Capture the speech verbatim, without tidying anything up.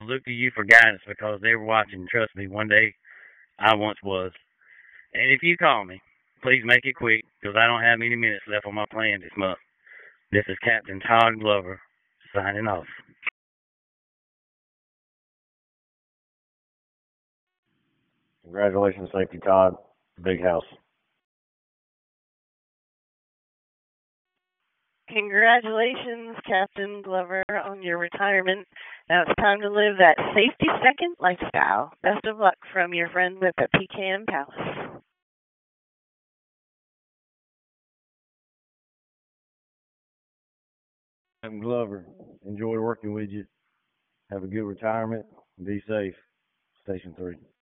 look to you for guidance because they were watching. Trust me, one day I once was. And if you call me, please make it quick because I don't have many minutes left on my plan this month. This is Captain Todd Glover signing off. Congratulations, Safety Todd. Big house. Congratulations, Captain Glover, on your retirement. Now it's time to live that safety second lifestyle. Best of luck from your friends at the Pecan Palace. Captain Glover, enjoy working with you. Have a good retirement. Be safe. Station three.